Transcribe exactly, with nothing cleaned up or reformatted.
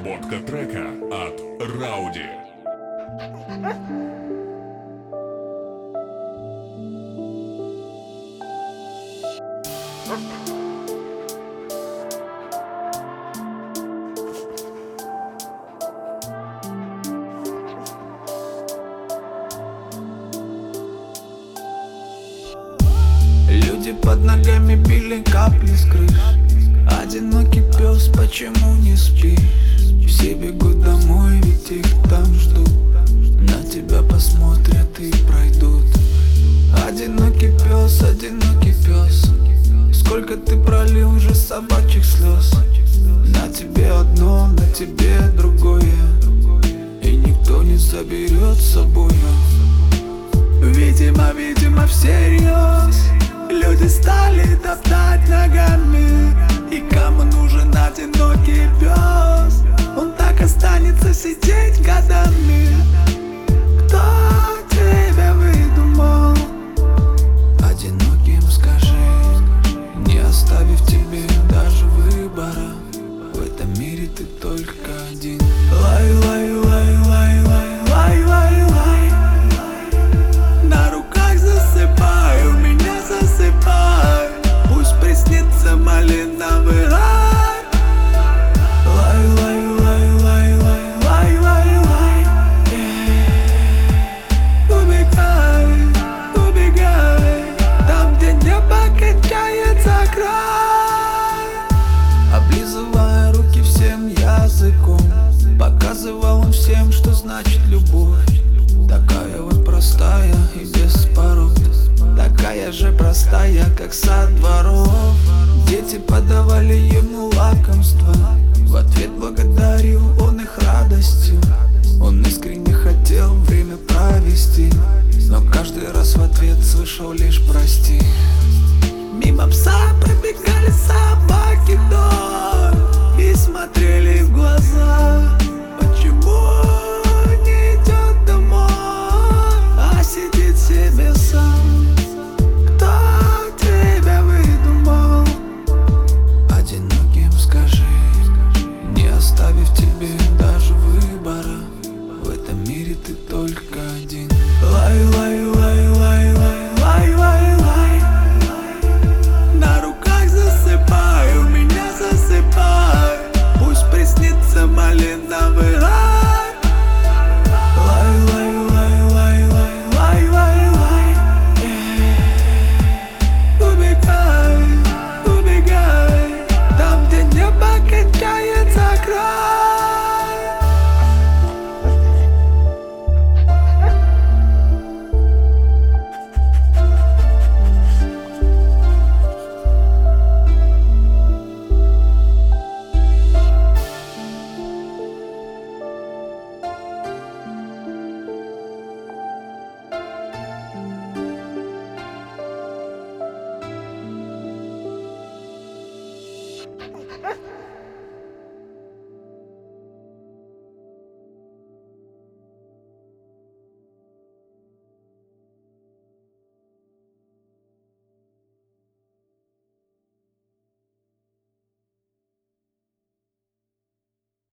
Обработка трека от Рауди. Люди под ногами били капли с крыш. Одинокий пес, почему не спишь? Все бегут домой, ведь их там ждут. На тебя посмотрят и пройдут. Одинокий пес, одинокий пес, сколько ты пролил уже собачьих слез. На тебе одно, на тебе другое, и никто не заберет с собой. Видимо, видимо, всерьез люди стали топтать ногами. И кому нужен одинокий пес? Он так останется сидеть годами. Кто тебя выдумал одиноким, скажи, не оставив тебе даже выбора? В этом мире ты только один. Лай, лай, лай, лай, лай, лай, лай, лай. На руках засыпай, у меня засыпай. Пусть приснится малиновый рай. Лай, лай, лай, лай, лай, лай, лай, лай. Убегай, убегай, там, где небо кончается край. Облизывая руки всем языком, показывал он всем, что значит любовь. Такая вот простая и без порог, такая же простая, как сад дворов. Дети подавали ему лакомство, в ответ благодарил он их радостью. Он искренне хотел время провести, но каждый раз в ответ слышал лишь прости. Мимо пса пробегали